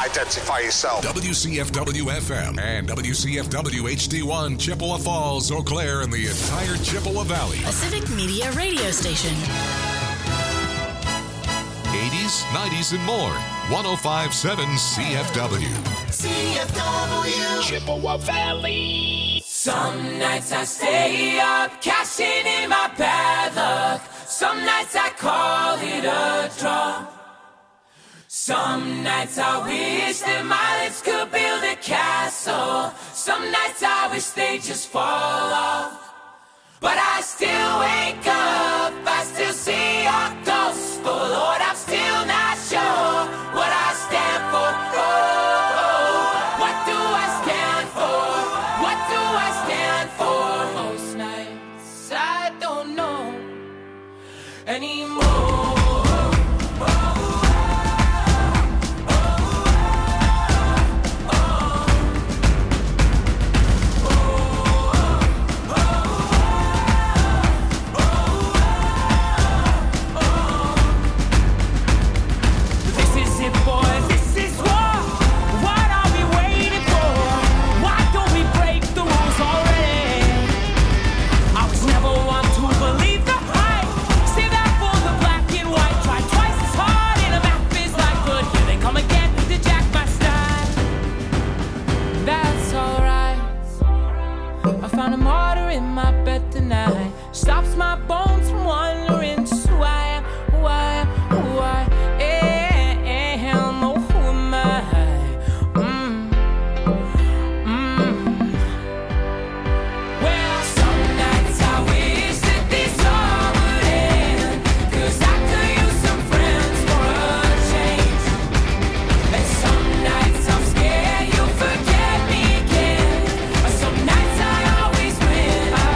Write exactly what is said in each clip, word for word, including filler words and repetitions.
identify yourself. W C F W F M and W C F W H D one, Chippewa Falls, Eau Claire, and the entire Chippewa Valley. A Civic Media radio station. eighties, nineties, and more. one oh five point seven C F W. C F W. Chippewa Valley. Some nights I stay up, cashing in my bad luck. Some nights I call it a draw. Some nights I wish that my lips could build a castle. Some nights I wish they just fall off. But I still wake up, I still see your ghost. Oh Lord, I'm still not sure what I stand for. Oh, oh, what do I stand for? What do I stand for? Most nights I don't know anymore. Stops my bones from wondering just who I am, who I am, who I am. Oh, who am I? Mm. Mm. Well, some nights I wish that this all would end, 'cause I could use some friends for a change. And some nights I'm scared you'll forget me again. Some nights I always win. I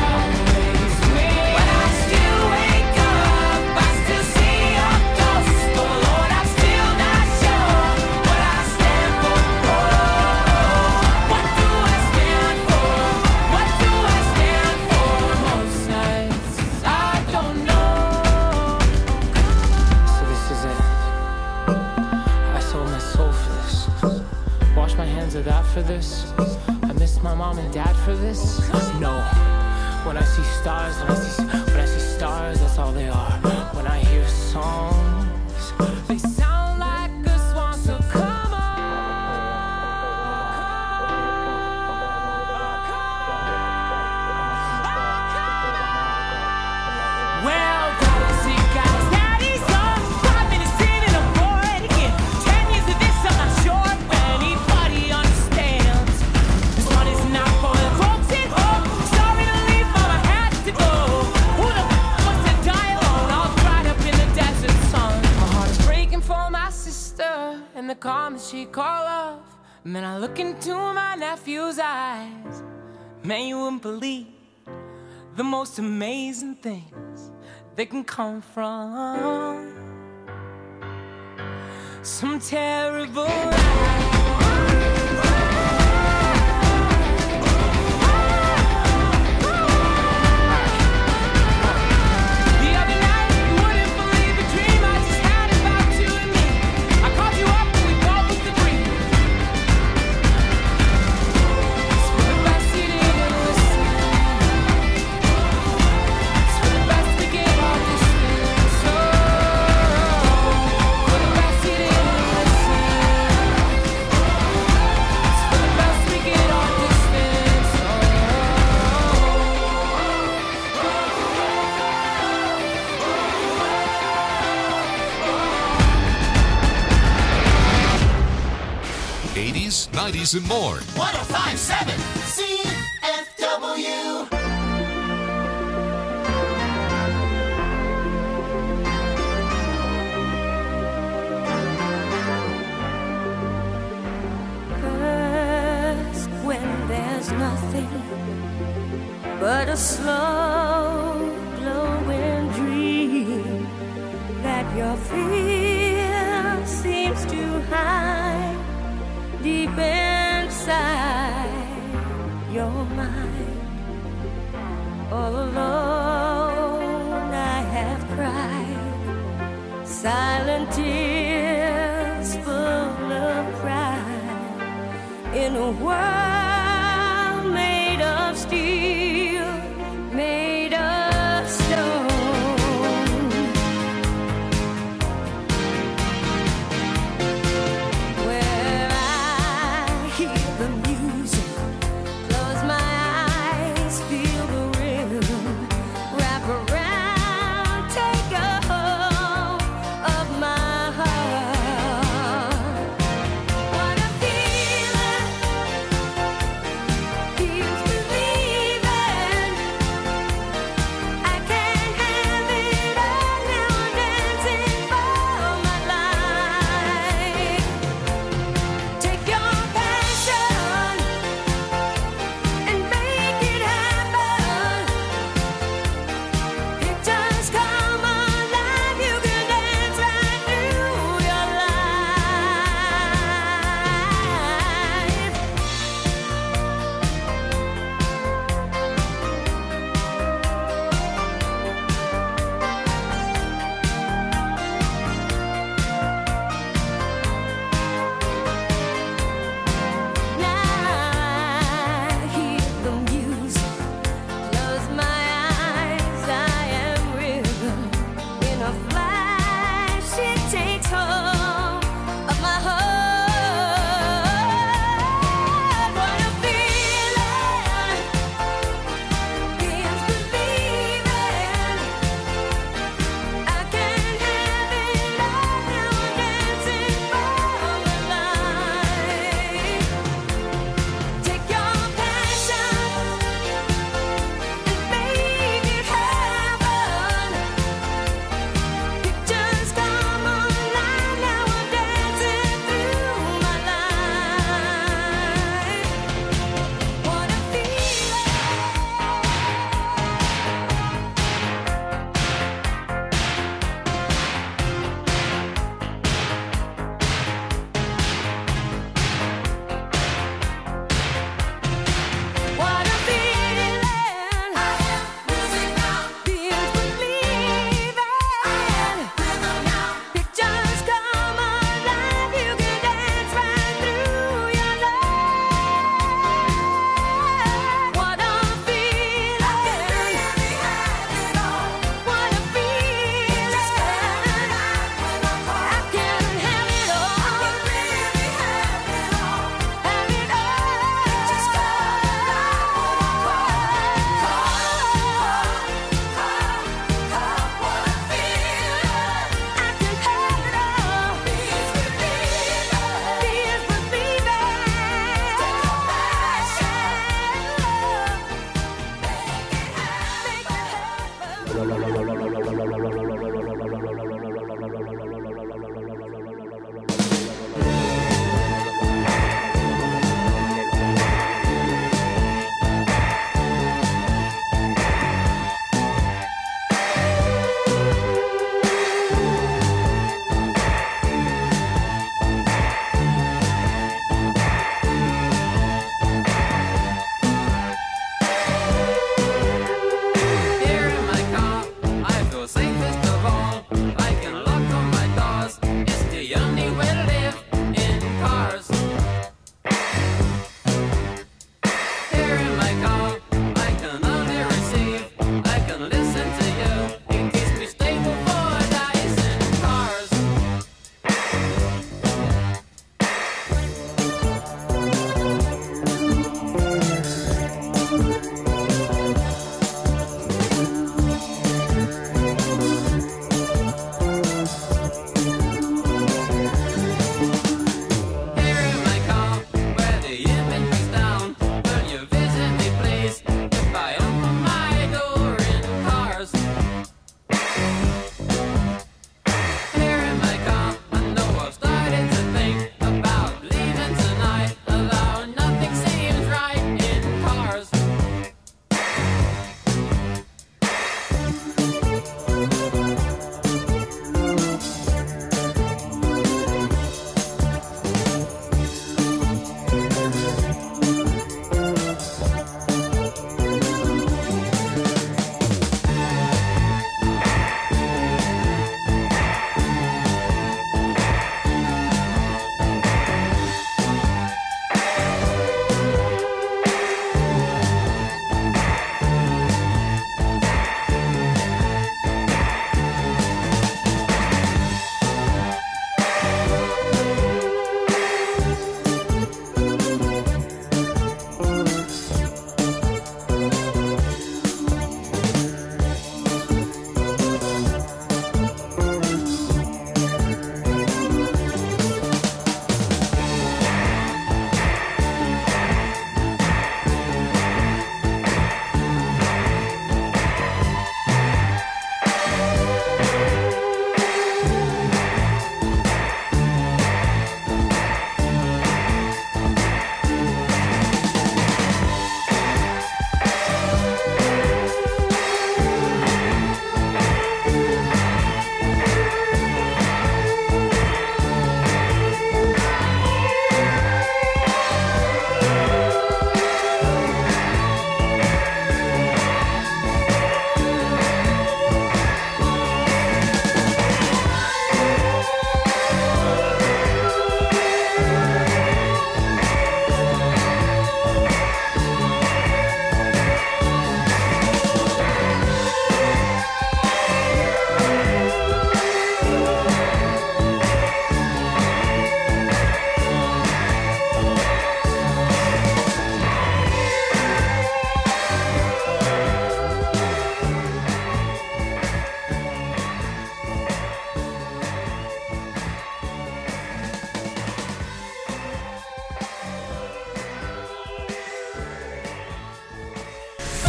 that for this? I miss my mom and dad for this? No. When I see stars, when I see, when I see stars, that's all they are. When I hear songs, they sound like a swan, so come on. Well, guys, see, guys, daddy's on. Five minutes in and I'm bored again. Ten years of this, I'm not sure. And the calm she call off. And then I look into my nephew's eyes. Man, you wouldn't believe the most amazing things that can come from some terrible lies. eighties, nineties, and more. one oh five point seven C F W. First, when there's nothing but a slow, glowing dream that your fear seems to hide deep inside your mind. All alone I have cried silent tears full of pride. a world made of steel, made of stone, where I hear the music, close my eyes, feel the rhythm, wrap around, take a hold of my heart. What a feeling, feels believing. I can't have it all now, I'm dancing for my life. Take your passion and make it happen. It just come alive, you can dance right through your life. I hear the music, close my eyes, I am rhythm. In a flash, it takes hold of my heart. What a feeling, feels believing. I can't have it all now, I'm dancing for my life. Take your passion and make it happen. It just come alive now, I'm dancing through my life. What a feeling. What a feeling. I am losing now. Feels believing. I am rhythm now. It just come alive. You can dance right through your life. What a feeling. I can really have it all. What a feeling. Just come alive when I call. I can have it all. I can really have it all. Have it all. Just come alive when I call. Call, call, call, call. What a feeling. I can have it all. Feels believing. Feels believing. Take your passion. Make it happen. Make it happen. Here in my car, I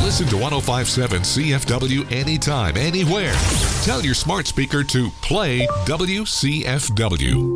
Listen to one oh five point seven C F W anytime, anywhere. Tell your smart speaker to play W C F W.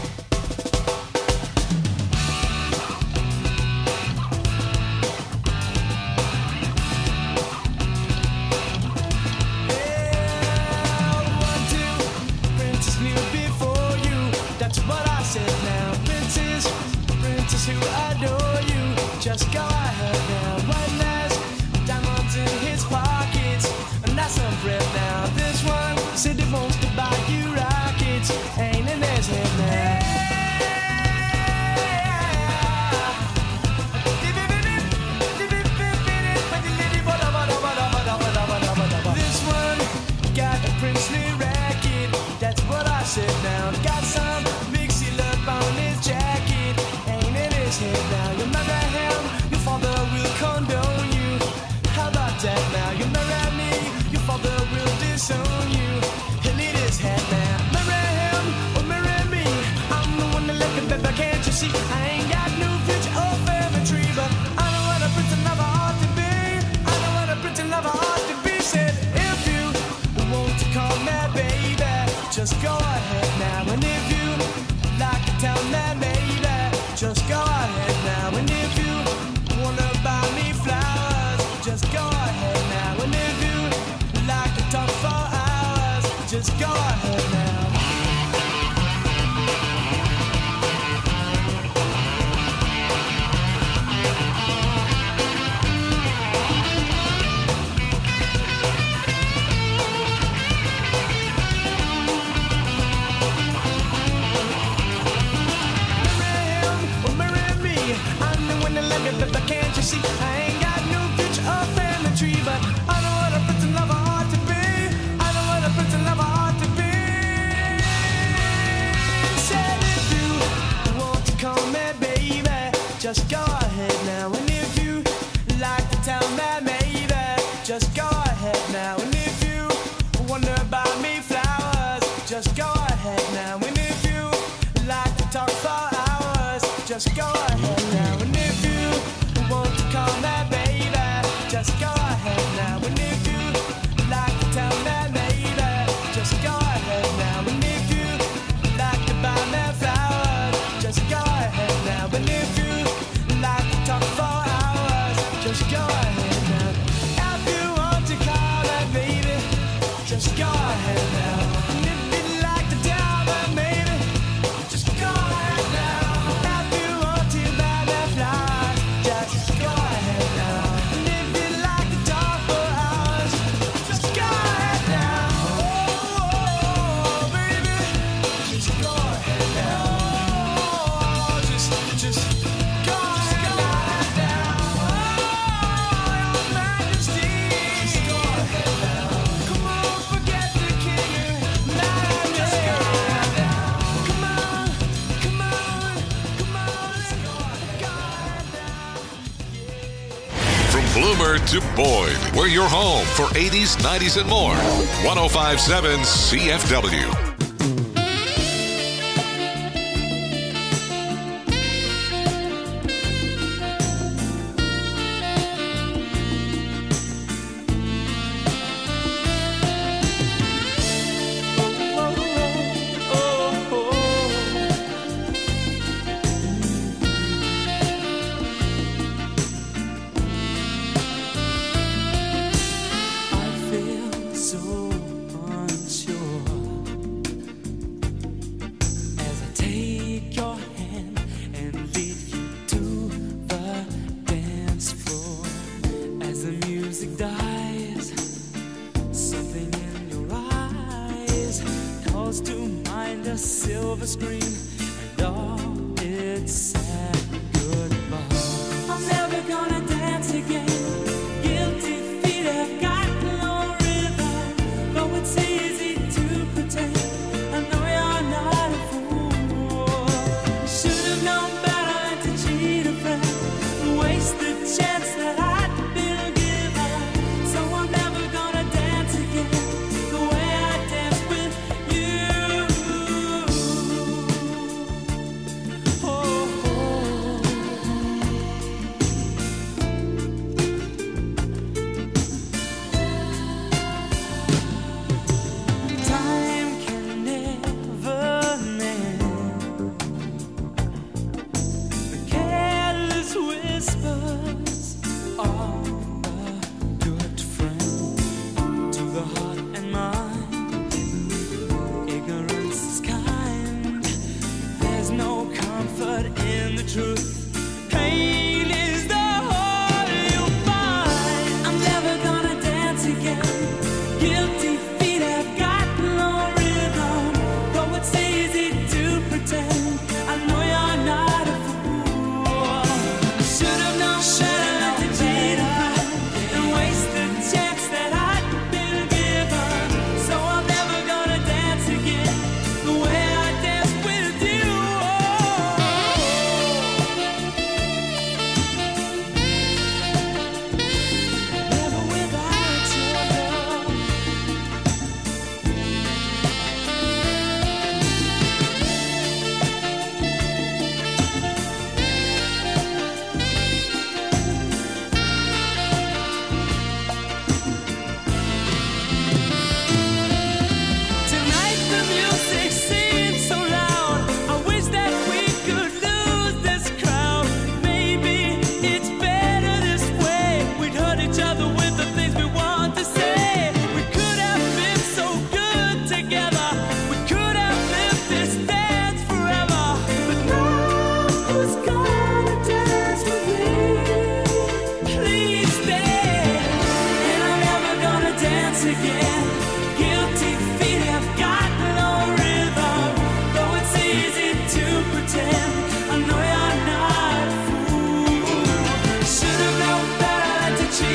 To Boyd, we're your home for eighties, nineties, and more. one oh five point seven C F W.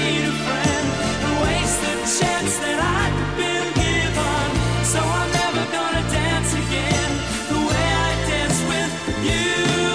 need a friend and waste the chance that I've been given. So I'm never gonna dance again the way I dance with you.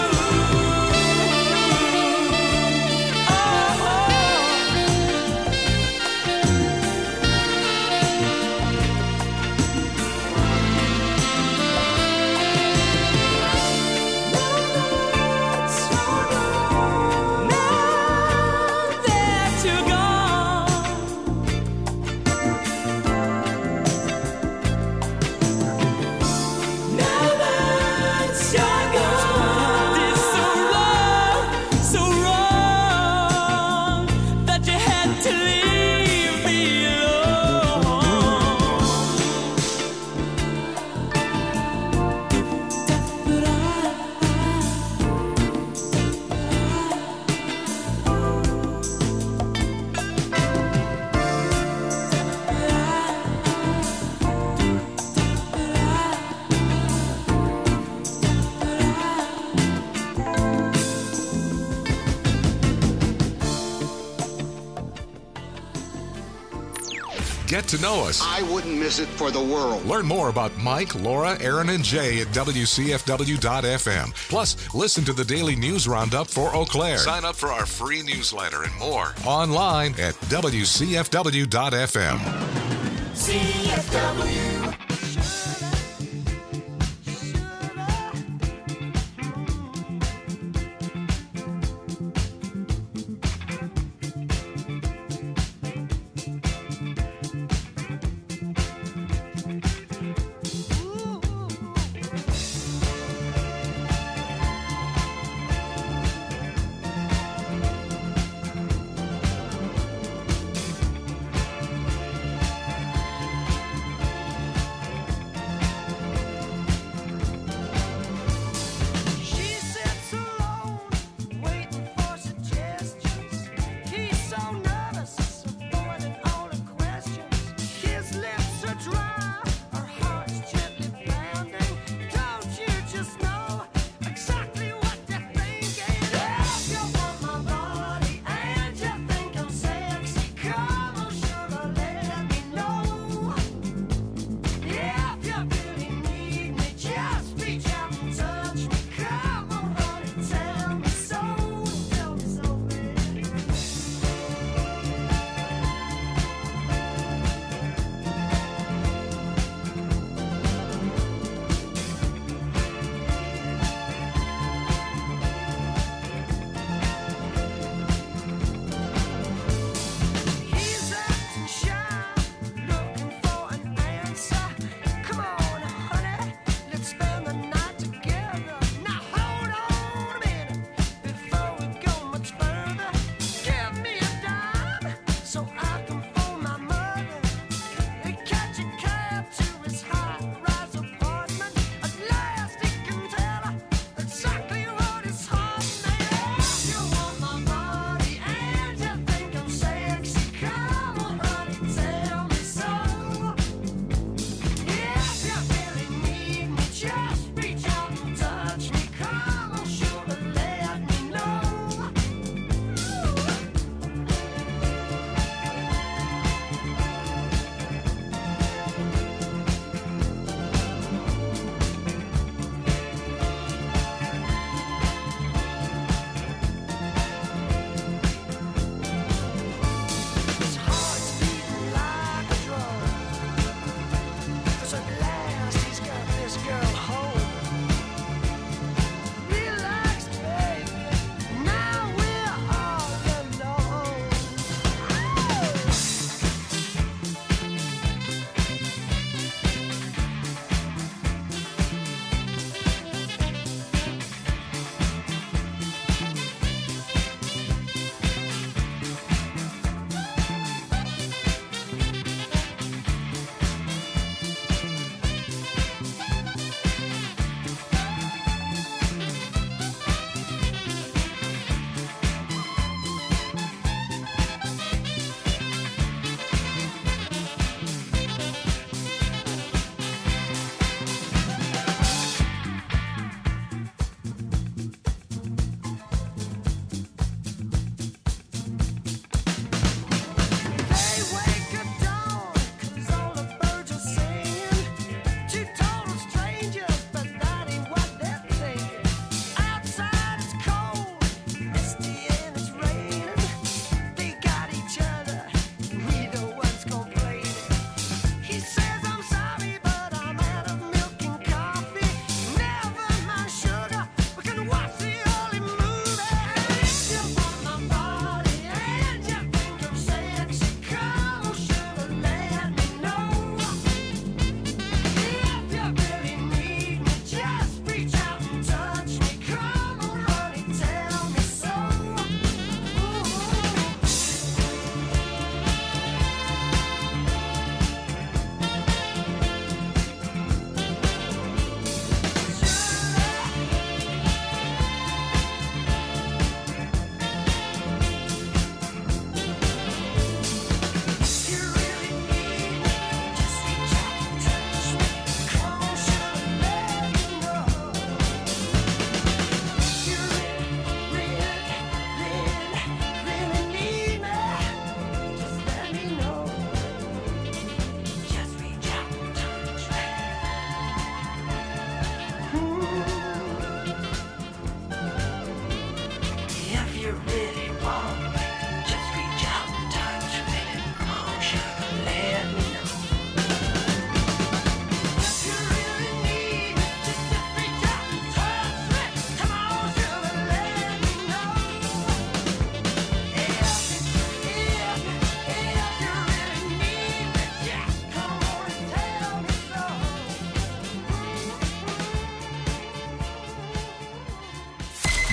Get to know us. I wouldn't miss it for the world. Learn more about Mike, Laura, Aaron, and Jay at W C F W dot F M. Plus, listen to the daily news roundup for Eau Claire. Sign up for our free newsletter and more online at W C F W dot F M. C F W.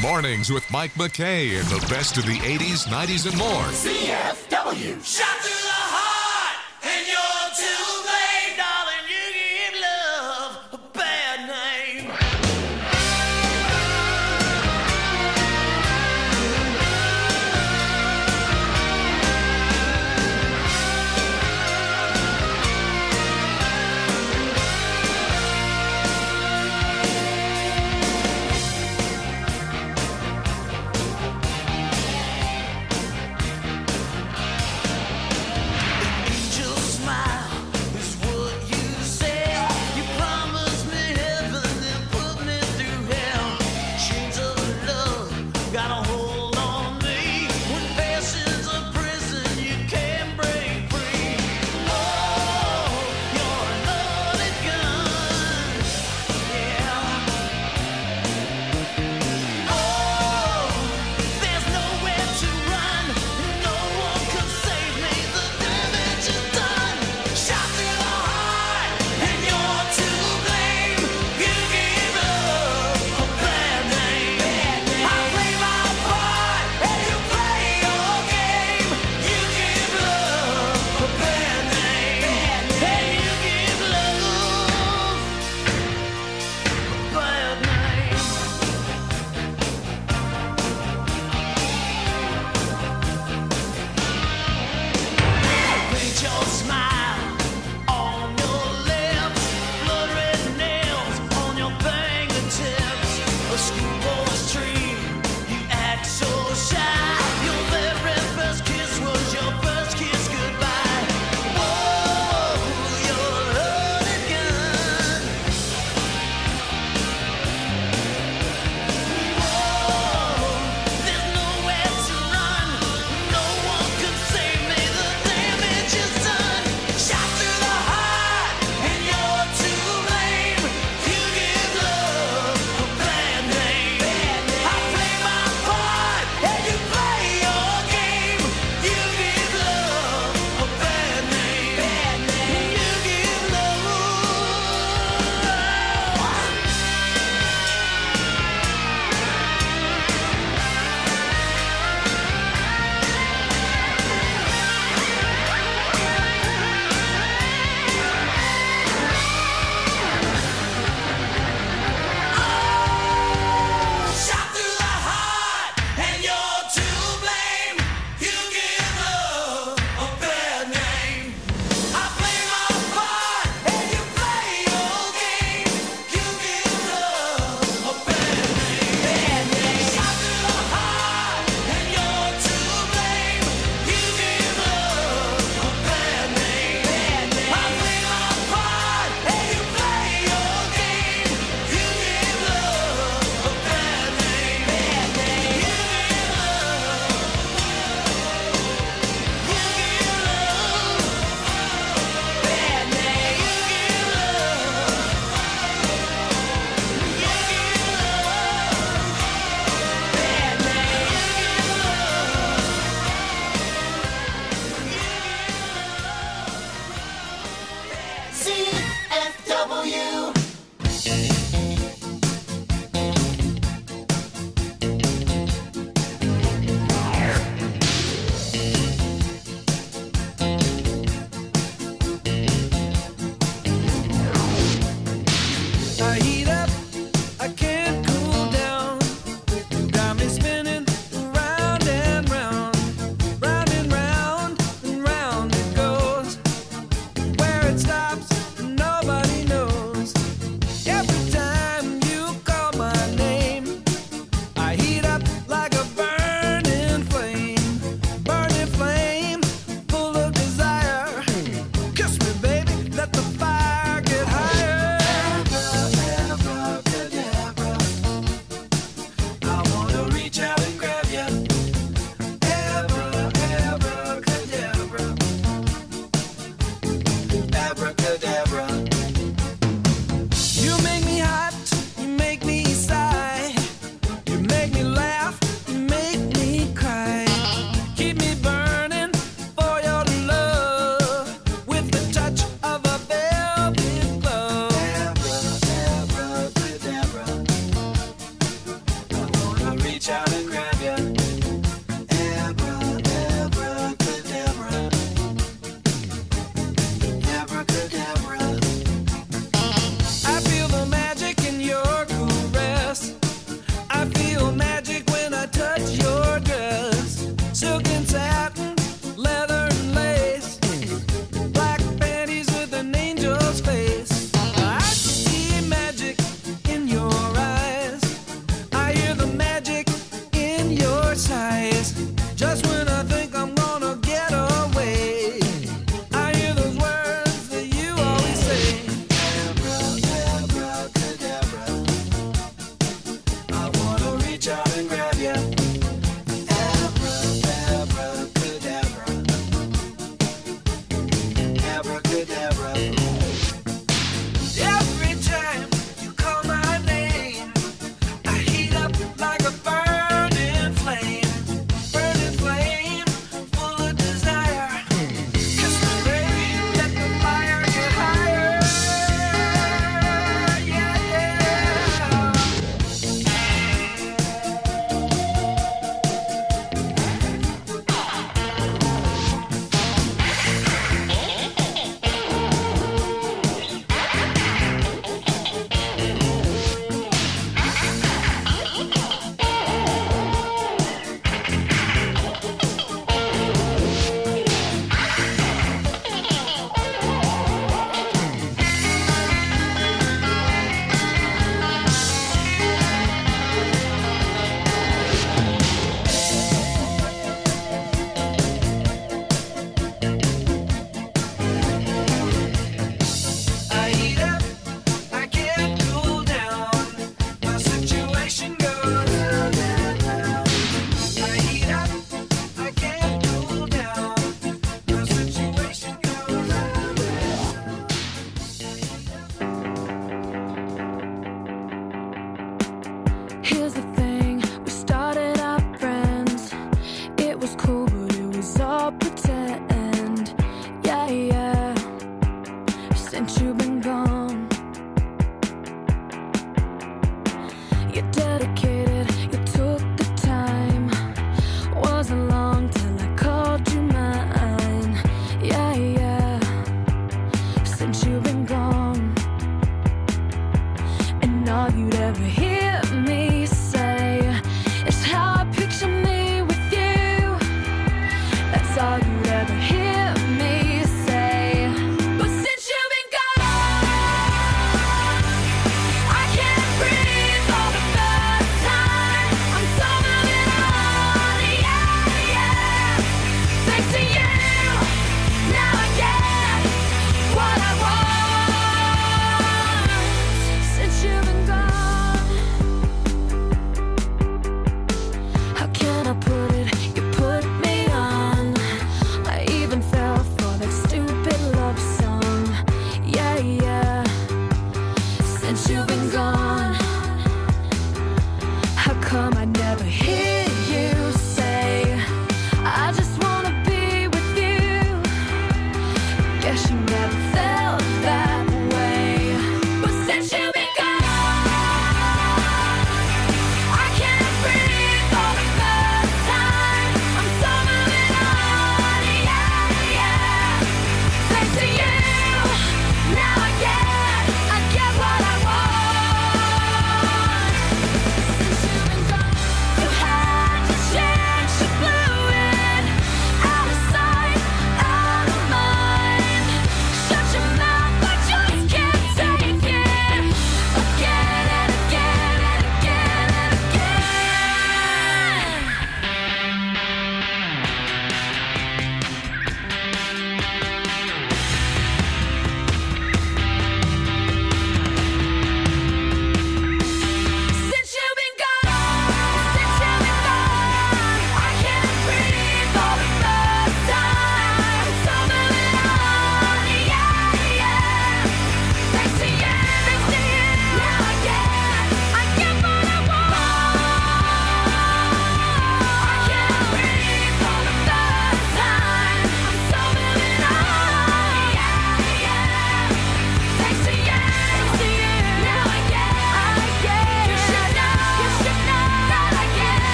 Mornings with Mike McKay and the best of the eighties, nineties, and more. C F W. Shot to the heart, and you're too late, darling. You give love a bad name.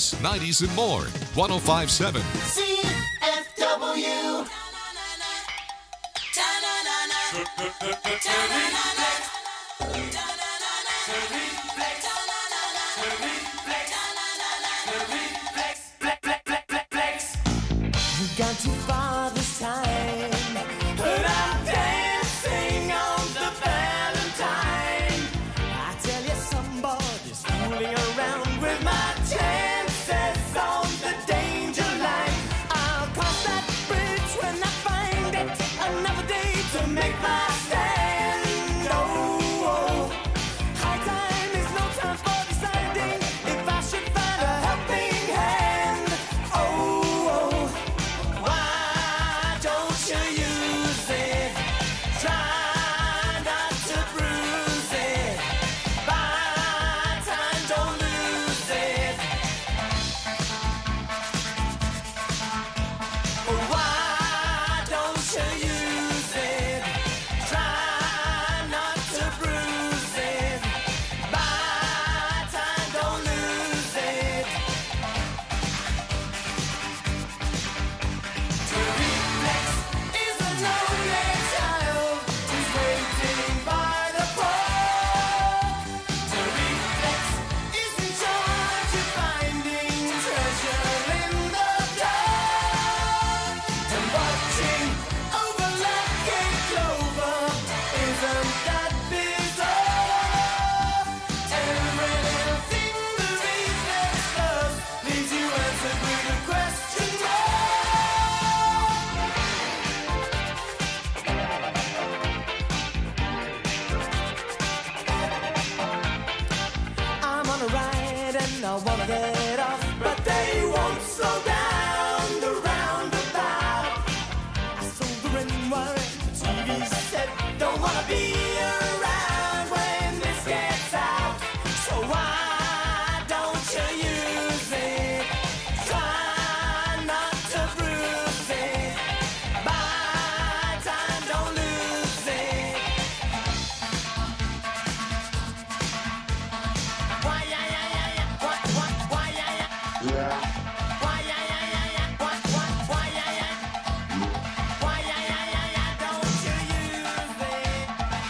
eighties, nineties, and more. one oh five point seven. C F W. Gone too far this time, but I'm dancing on the Valentine. I tell you, somebody's fooling around with my chances on the danger line. I'll cross that bridge when I find it. Another day to make my stand. Oh, oh. High time is no time for deciding if I should find a helping hand. Oh, oh. Why don't you use it? Try not to bruise it. Buy time, don't lose it. Why don't you use it? Try not to bruise it. Buy time, don't lose it. To reflex is a lonely child who's waiting by the pole. To reflex is in charge of finding treasure in the dark. And watching over lucky clover, isn't that bizarre? Every little thing the reflex does leaves you answered with a question mark. I'm on a ride and I wanna get off, but they won't slow down the roundabout. I sold the ring wire, the T V set, don't wanna be around when this gets out. So why don't you use it? Try not to bruise it. Buy time, don't lose it. Why, yeah, yeah, yeah, yeah. What, what, why, yeah, yeah. Why, yeah, yeah, yeah, yeah. What, what, why, yeah, yeah. Why, yeah, yeah, yeah, yeah. Don't you use it?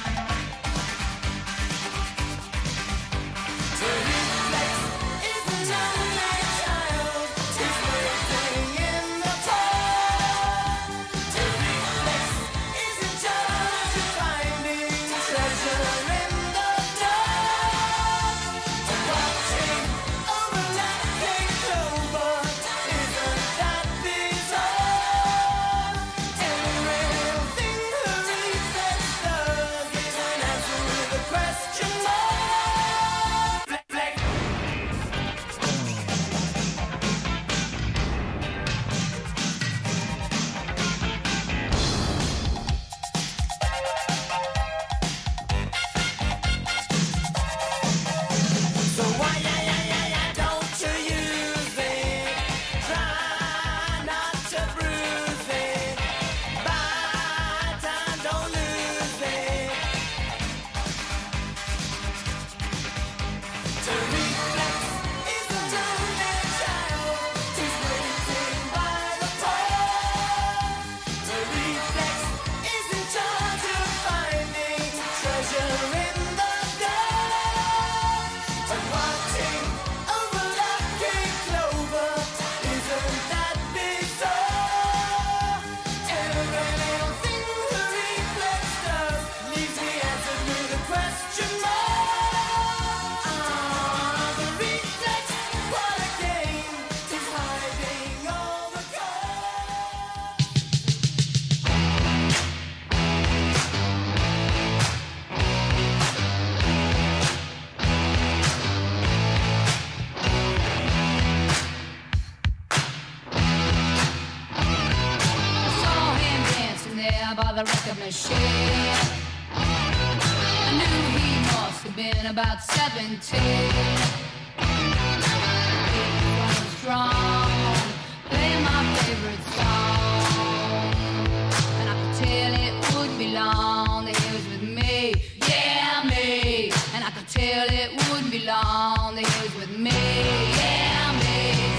To reflex is a lonely child who's waiting in the cold. To reflex is in charge of finding treasure in the dark. And watching over lucky clover, isn't that bizarre? Every little thing the reflex does gives an answer with a question mark. Flex, flex. So why, yeah, yeah, yeah, yeah, don't you use it? Try not to bruise it. Buy time, don't lose it. To reflex is a lonely child who's waiting by the pole. To reflex is in charge of finding treasure in the dark. And watching over lucky clover, isn't that bizarre? Every little thing the reflex does leaves me answered with a question mark. Ah, the reflex, what a game, is hiding all the cards. I saw him dancing there by the record machine. I knew he must have been about seventeen. He was strong, playing my favorite song. And I could tell it wouldn't be long that he was with me, yeah, me. And I could tell it wouldn't be long that he was with me, yeah, me.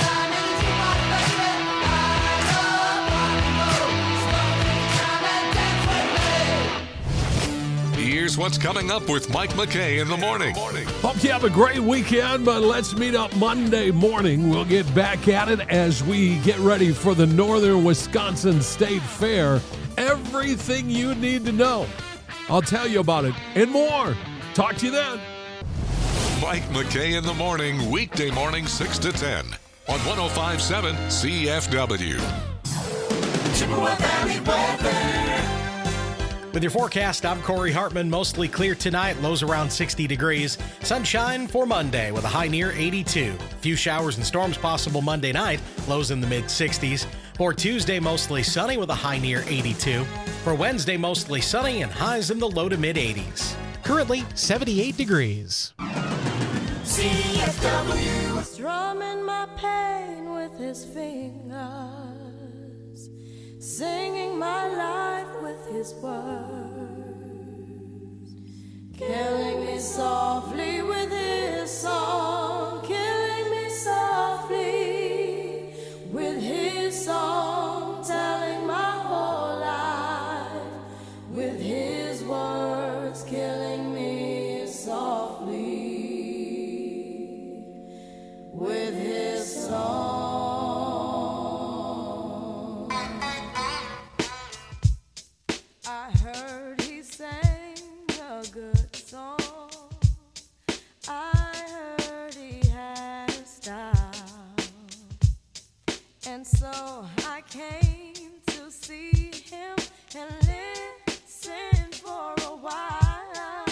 Here's what's coming up with Mike McKay in the morning. Hope you have a great weekend, but let's meet up Monday morning. We'll get back at it as we get ready for the Northern Wisconsin State Fair. Everything you need to know. I'll tell you about it and more. Talk to you then. Mike McKay in the morning, weekday morning six to ten on one oh five point seven C F W. Chippewa Valley weather. With your forecast, I'm Corey Hartman. Mostly clear tonight, lows around sixty degrees. Sunshine for Monday with a high near eighty-two. Few showers and storms possible Monday night, lows in the mid sixties. For Tuesday, mostly sunny with a high near eighty-two. For Wednesday, mostly sunny and highs in the low to mid eighties. Currently seventy-eight degrees. C F W. Strumming my pain with his fingers, singing my life with his words, killing me softly with his song, killing me softly with his song, telling my whole life with his words, killing me softly with his song. I heard he sang a good song. I heard he had a style. And so I came to see him and listen for a while.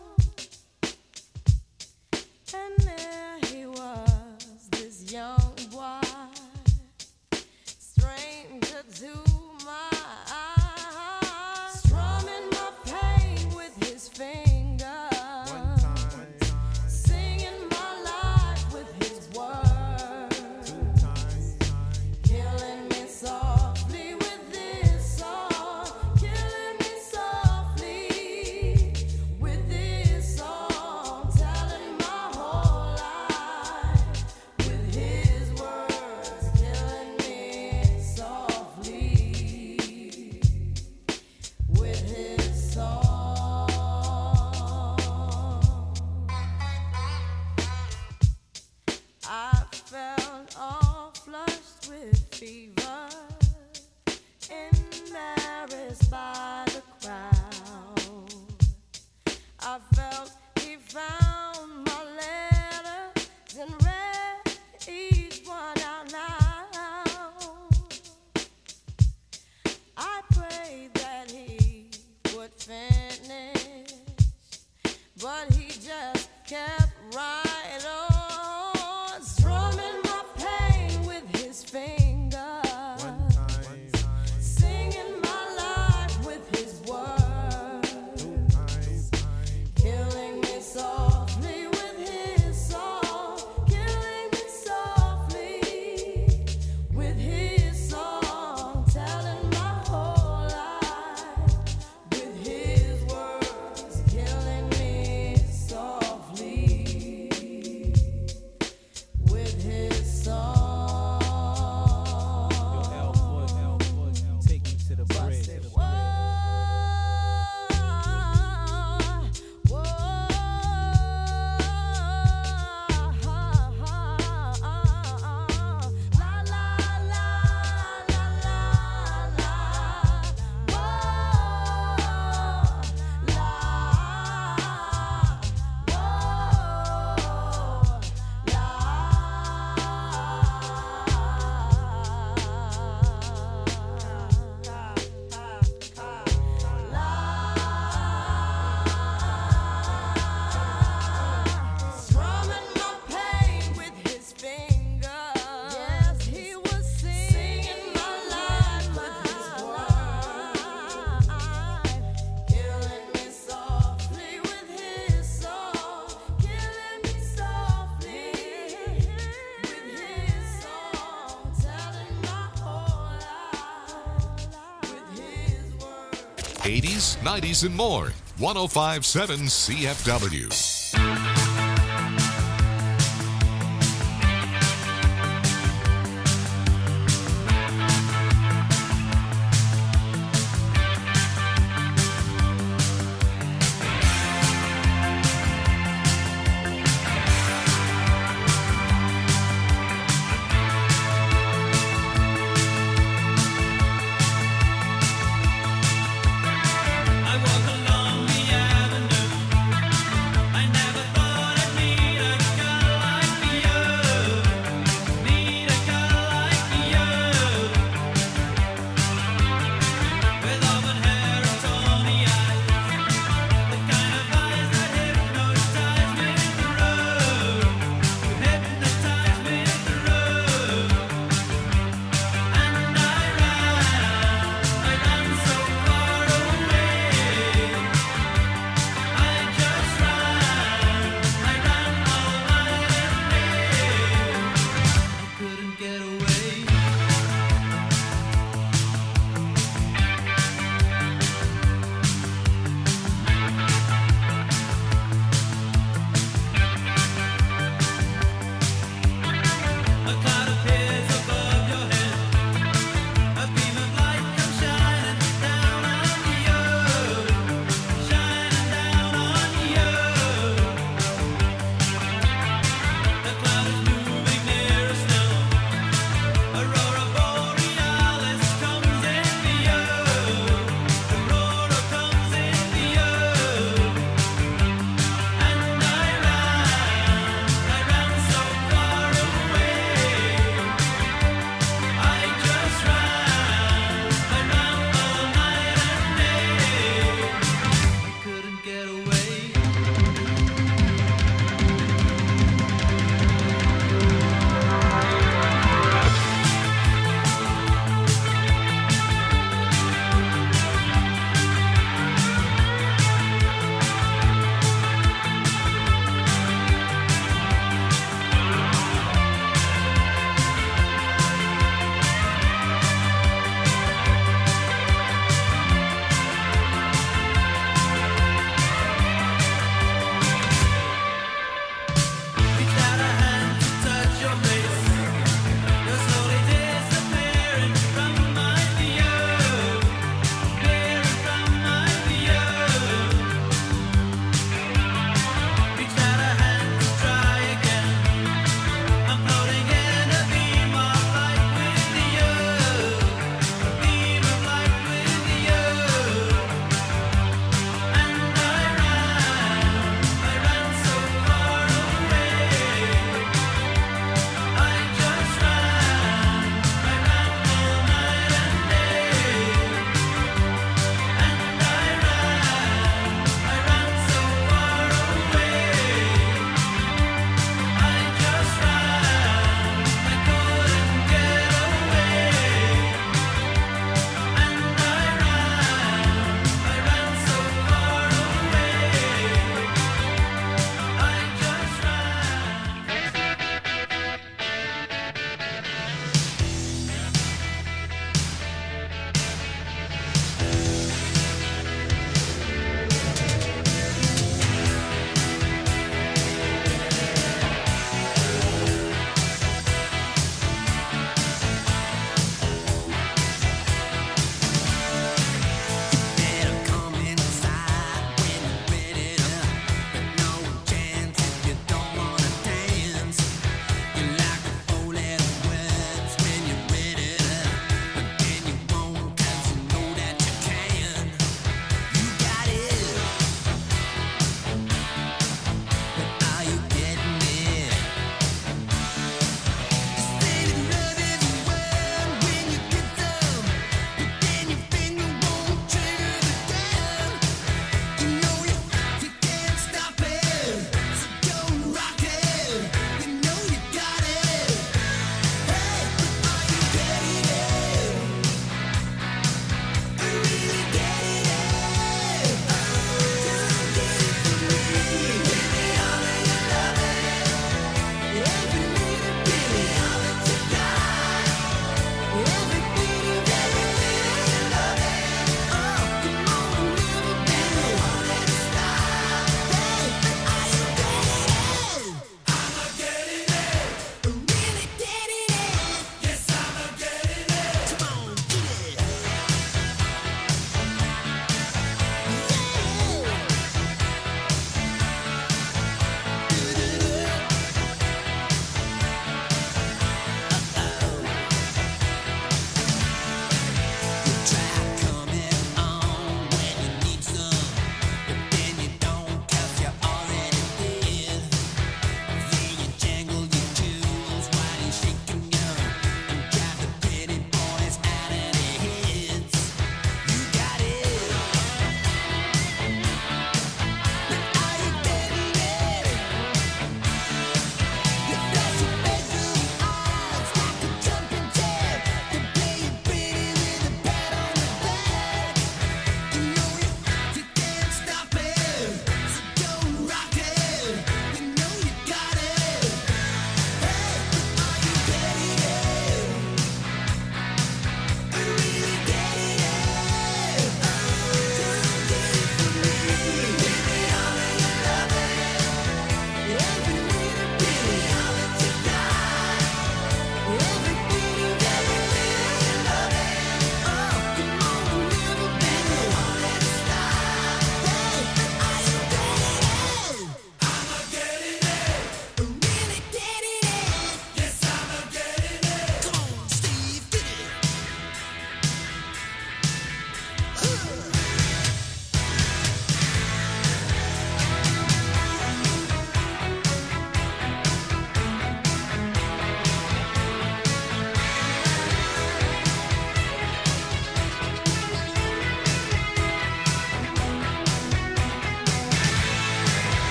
And there he was, this young boy, stranger to my eyes, strumming my pain with his fingers, singing my life with his words, killing me softly with this song, killing me softly with this song, telling my whole life with his words, killing me softly with his song. I felt all flushed with fever, embarrassed by the crowd. I felt he found my letters and read each one out loud. I prayed that he would finish, but he just kept right on, strumming my pain with his fingers, singing my life with his words, eighties, nineties, and more. one oh five point seven C F W. I walk along the avenue. I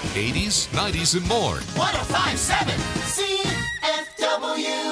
eighties, nineties, and more. one oh five point seven C F W.